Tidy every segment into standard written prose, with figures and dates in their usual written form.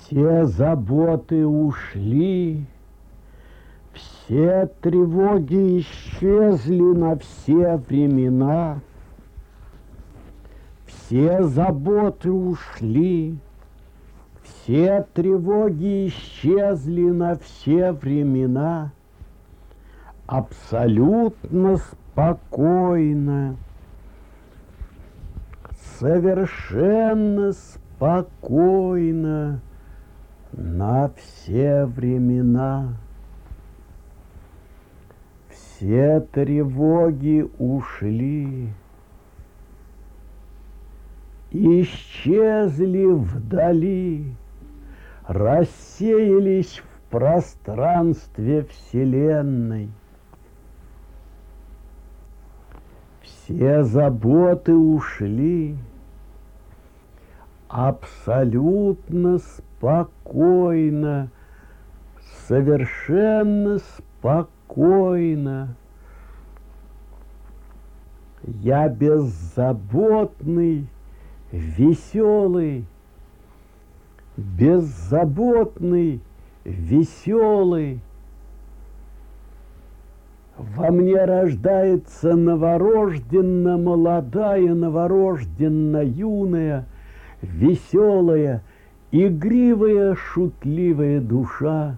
Все заботы ушли, все тревоги исчезли на все времена. Все заботы ушли, все тревоги исчезли на все времена. Абсолютно спокойно, совершенно спокойно на все времена. Все тревоги ушли, исчезли вдали, рассеялись в пространстве Вселенной. Все заботы ушли, абсолютно спокойно, совершенно спокойно. Я беззаботный, веселый, беззаботный, веселый. Во мне рождается новорожденно молодая, новорожденно юная, веселая, игривая, шутливая душа.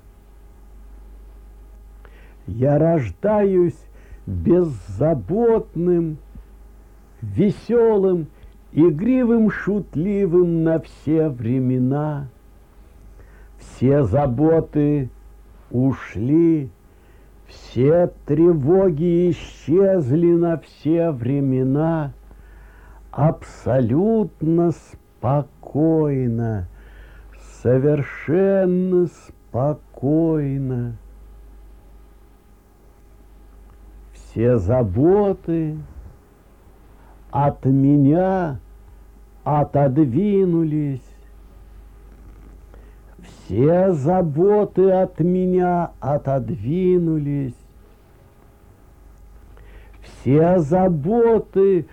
Я рождаюсь беззаботным, веселым, игривым, шутливым на все времена. Все заботы ушли, все тревоги исчезли на все времена. Абсолютно спокойно, совершенно спокойно. Все заботы от меня отодвинулись. Все заботы от меня отодвинулись. Все заботы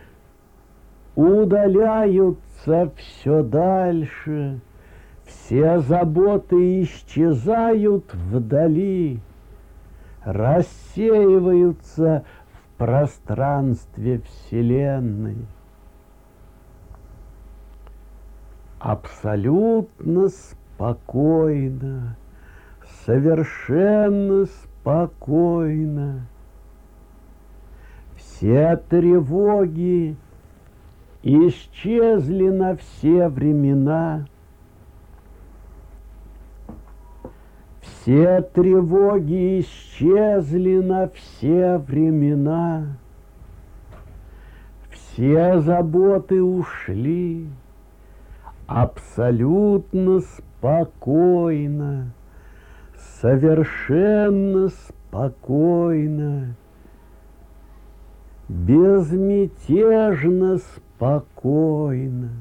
удаляются все дальше. Все заботы исчезают вдали, рассеиваются в пространстве Вселенной. Абсолютно спокойно, совершенно спокойно. Все тревоги исчезли на все времена. Все тревоги исчезли на все времена. Все заботы ушли. Абсолютно спокойно, совершенно спокойно, безмятежно спокойно.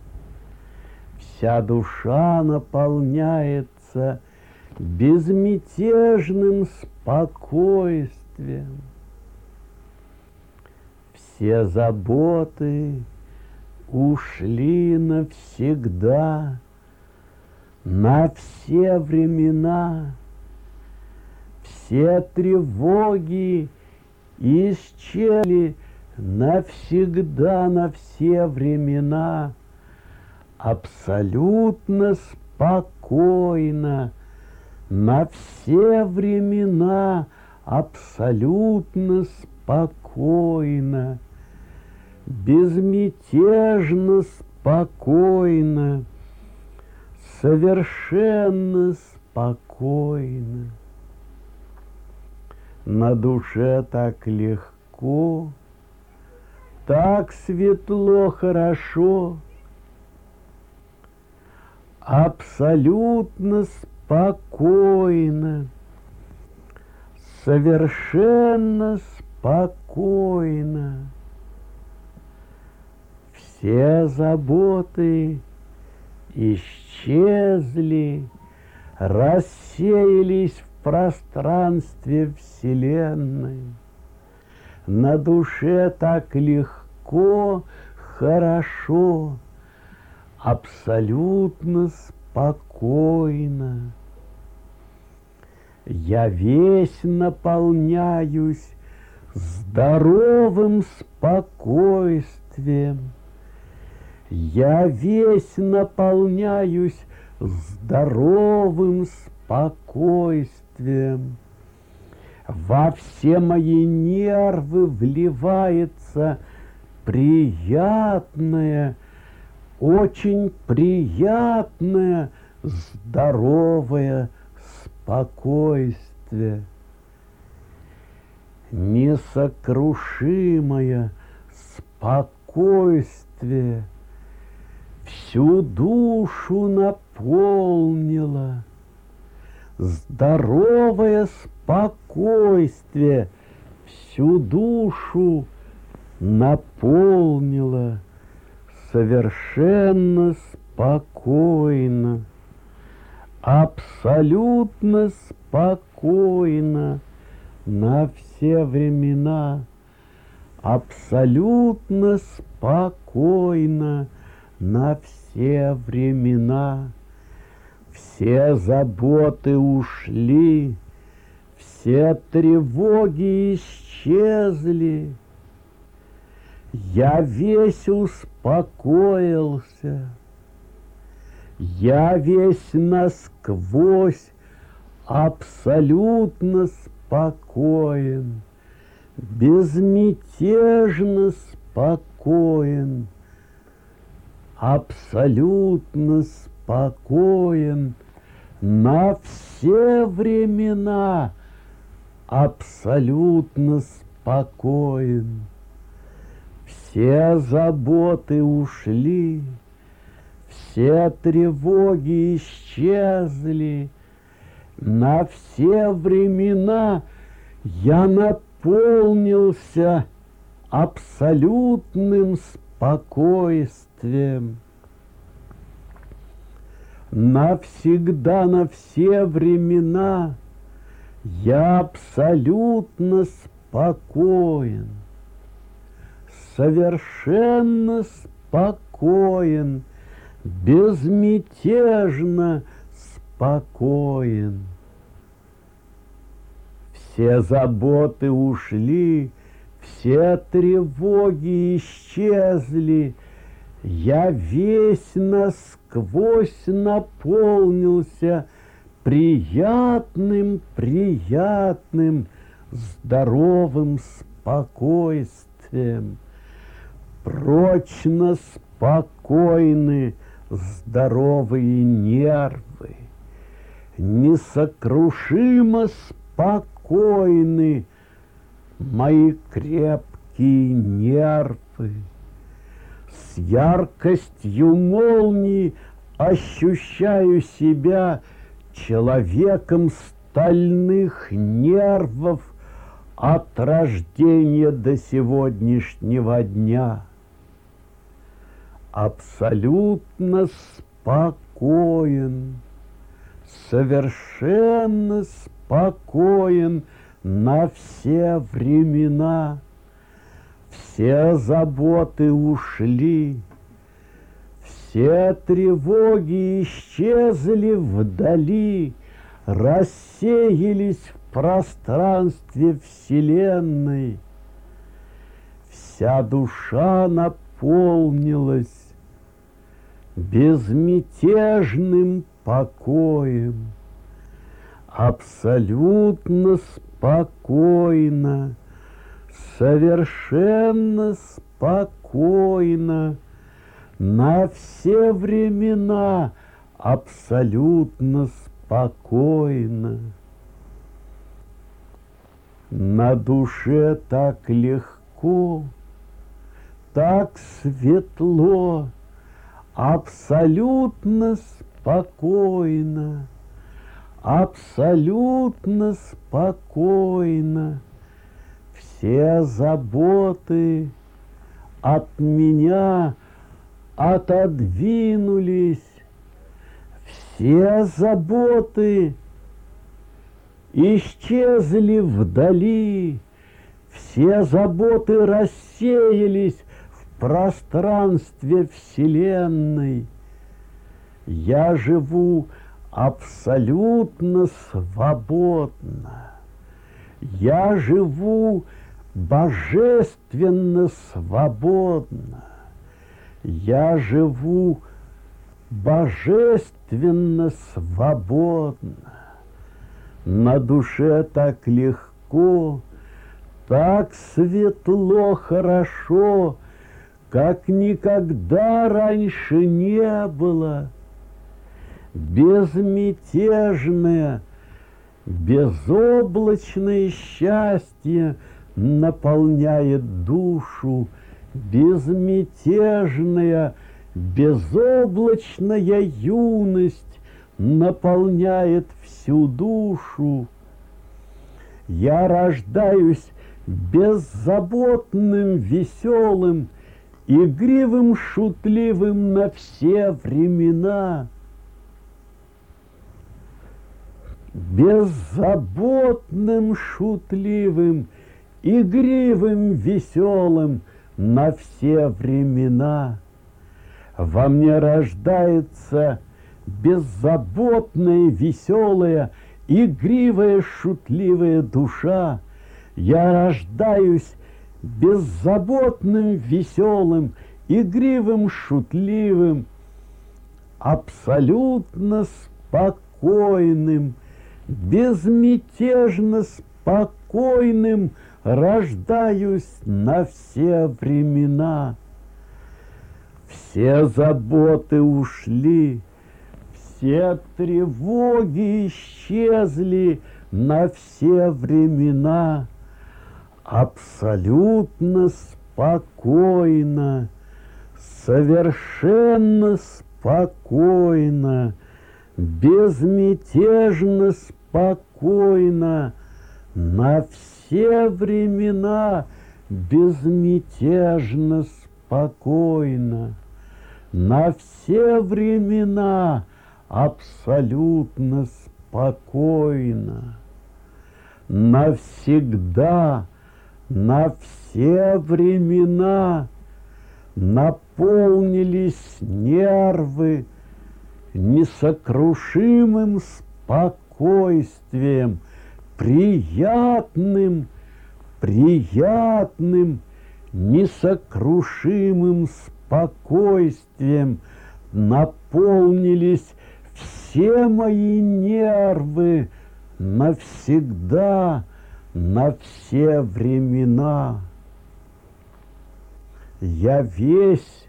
Вся душа наполняется безмятежным спокойствием. Все заботы ушли навсегда, на все времена. Все тревоги исчезли навсегда, на все времена. Абсолютно спокойно, на все времена, абсолютно спокойно. Безмятежно спокойно, совершенно спокойно. На душе так легко, так светло, хорошо. Абсолютно спокойно, совершенно спокойно. Все заботы исчезли, рассеялись в пространстве Вселенной. На душе так легко, хорошо, абсолютно спокойно. Я весь наполняюсь здоровым спокойствием. Я весь наполняюсь здоровым спокойствием. Во все мои нервы вливается приятное, очень приятное, здоровое спокойствие. Несокрушимое спокойствие всю душу наполнило. Здоровое спокойствие всю душу наполнило. Совершенно спокойно, абсолютно спокойно на все времена, абсолютно спокойно на все времена. Все заботы ушли, все тревоги исчезли. Я весь успокоился, я весь насквозь абсолютно спокоен, безмятежно спокоен, абсолютно спокоен на все времена, абсолютно спокоен. Все заботы ушли, все тревоги исчезли. На все времена я наполнился абсолютным спокойствием. Навсегда, на все времена я абсолютно спокоен, совершенно спокоен, безмятежно спокоен. Все заботы ушли, все тревоги исчезли. Я весь насквозь наполнился приятным, здоровым спокойствием. Прочно спокойны здоровые нервы, несокрушимо спокойны мои крепкие нервы. С яркостью молнии ощущаю себя человеком стальных нервов от рождения до сегодняшнего дня. Абсолютно спокоен, совершенно спокоен на все времена. Все заботы ушли, все тревоги исчезли вдали, рассеялись в пространстве Вселенной. Вся душа наполнилась безмятежным покоем, абсолютно спокойно, совершенно спокойно, на все времена абсолютно спокойно. На душе так легко, так светло, абсолютно спокойно, абсолютно спокойно. Все заботы от меня отодвинулись, все заботы исчезли вдали, все заботы рассеялись в пространстве Вселенной. Я живу абсолютно свободно. Я живу божественно свободно. Я живу божественно свободно. На душе так легко, так светло, хорошо, как никогда раньше не было. Безмятежное, безоблачное счастье наполняет душу. Безмятежная, безоблачная юность наполняет всю душу. Я рождаюсь беззаботным, веселым, игривым, шутливым на все времена. Беззаботным, шутливым, игривым, веселым на все времена. Во мне рождается беззаботная, веселая, игривая, шутливая душа. Я рождаюсь беззаботным, веселым, игривым, шутливым, абсолютно спокойным, безмятежно спокойным рождаюсь на все времена. Все заботы ушли, все тревоги исчезли на все времена. Абсолютно спокойно, совершенно спокойно, безмятежно спокойно, на все времена безмятежно спокойно, на все времена абсолютно спокойно, навсегда, на все времена наполнились нервы несокрушимым спокойствием, приятным, несокрушимым спокойствием наполнились все мои нервы навсегда, на все времена. Я весь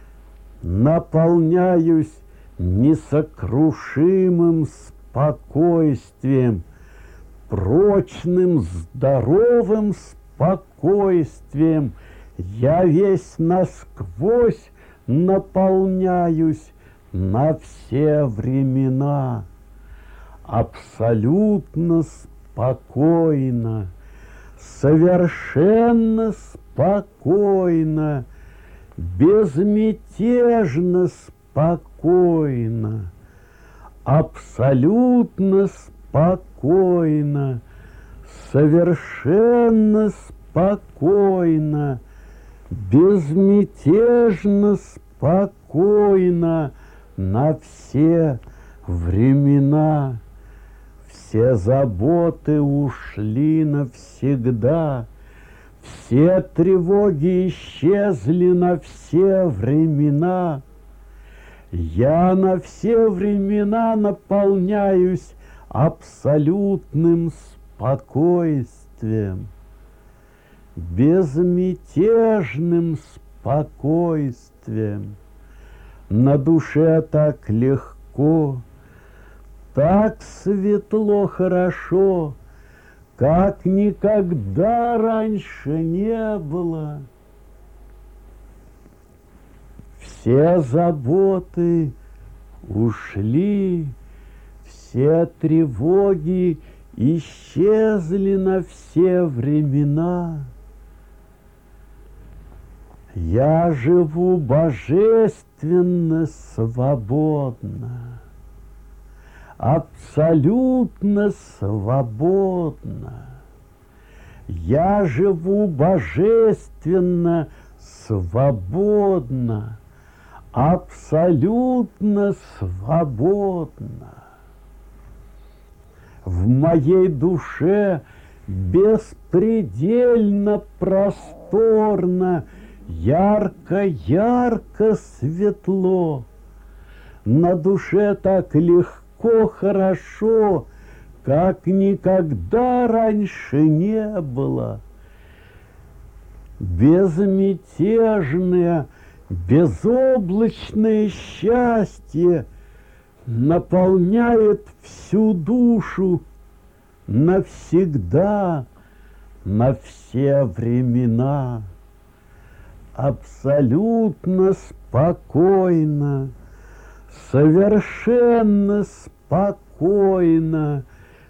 наполняюсь несокрушимым спокойствием, прочным, здоровым спокойствием. Я весь насквозь наполняюсь на все времена. Абсолютно спокойно, совершенно спокойно, безмятежно спокойно, абсолютно спокойно, совершенно спокойно, безмятежно спокойно на все времена. Все заботы ушли навсегда, все тревоги исчезли на все времена. Я на все времена наполняюсь абсолютным спокойствием, безмятежным спокойствием. На душе так легко, так светло, хорошо, как никогда раньше не было. Все заботы ушли, все тревоги исчезли на все времена. Я живу божественно свободно, абсолютно свободно. Я живу божественно свободно, абсолютно свободна. В моей душе беспредельно просторно, ярко-ярко светло. На душе так легко, хорошо, как никогда раньше не было. Безмятежное, безоблачное счастье наполняет всю душу навсегда, на все времена. Абсолютно спокойно, совершенно спокойно,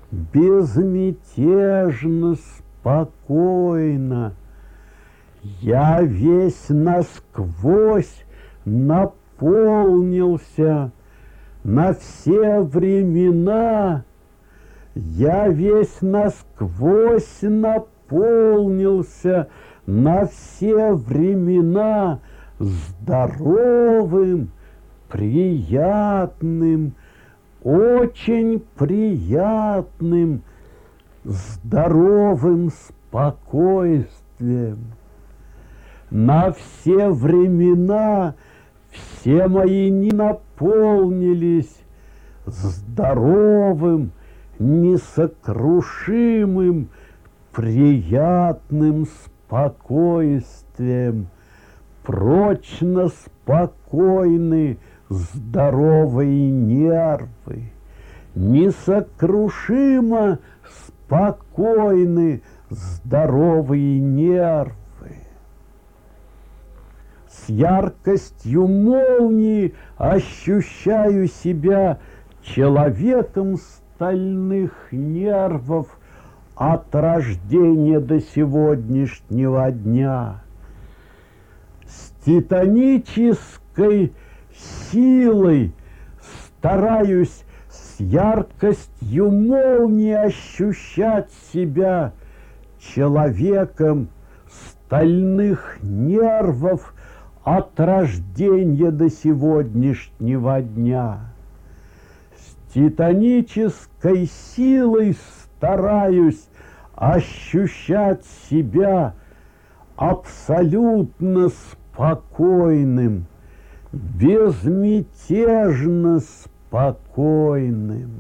безмятежно спокойно. Я весь насквозь наполнился на все времена. Я весь насквозь наполнился на все времена здоровым, приятным, очень приятным, здоровым спокойствием. На все времена все мои дни наполнились здоровым, несокрушимым, приятным спокойствием. Прочно спокойны здоровые нервы, несокрушимо спокойны здоровые нервы. С яркостью молнии ощущаю себя человеком стальных нервов от рождения до сегодняшнего дня. С титанической силой стараюсь с яркостью молнии ощущать себя человеком стальных нервов от рождения до сегодняшнего дня. С титанической силой стараюсь ощущать себя абсолютно спокойным, безмятежно спокойным.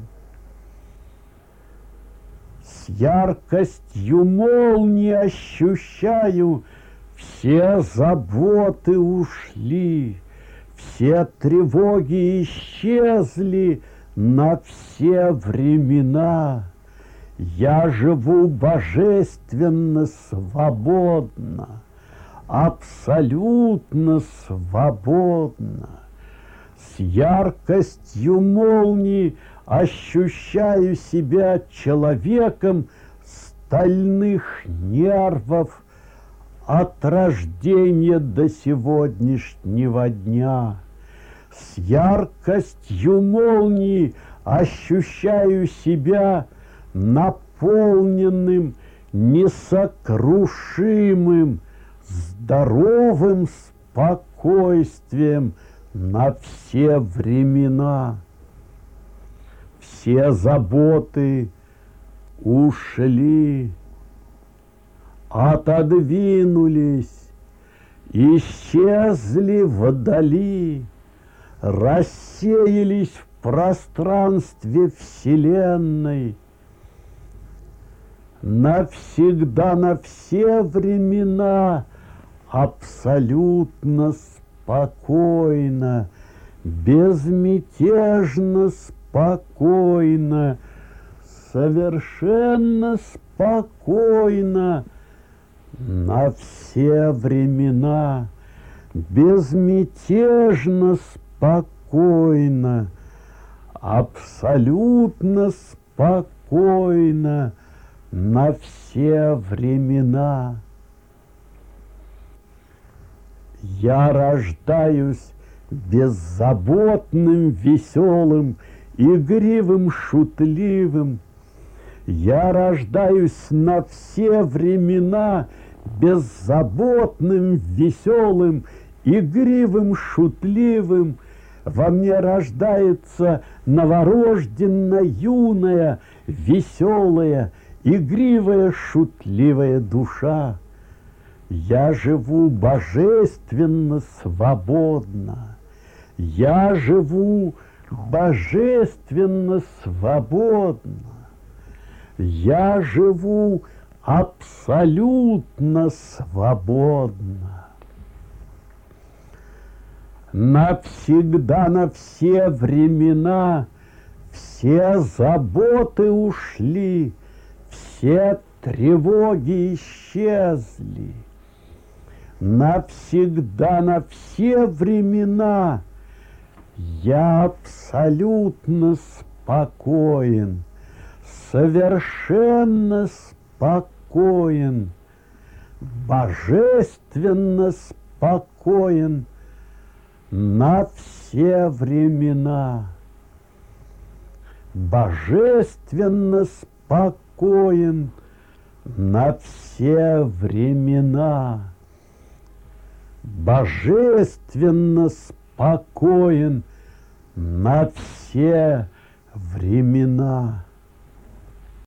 С яркостью молнии ощущаю, все заботы ушли, все тревоги исчезли на все времена. Я живу божественно свободно, абсолютно свободно. С яркостью молнии ощущаю себя человеком стальных нервов от рождения до сегодняшнего дня. С яркостью молнии ощущаю себя наполненным, несокрушимым, здоровым спокойствием на все времена. Все заботы ушли, отодвинулись, исчезли вдали, рассеялись в пространстве Вселенной. Навсегда, на все времена абсолютно спокойно, безмятежно спокойно, совершенно спокойно на все времена, безмятежно спокойно, абсолютно спокойно на все времена. Я рождаюсь беззаботным, веселым, игривым, шутливым. Я рождаюсь на все времена беззаботным, веселым, игривым, шутливым во мне рождается новорожденная, юная, веселая, игривая, шутливая душа. Я живу божественно свободно. Я живу божественно свободно. Я живу абсолютно свободно. Навсегда, на все времена все заботы ушли, все тревоги исчезли. Навсегда, на все времена я абсолютно спокоен, совершенно спокоен, божественно спокоен на все времена. Божественно спокоен на все времена. Божественно спокоен на все времена.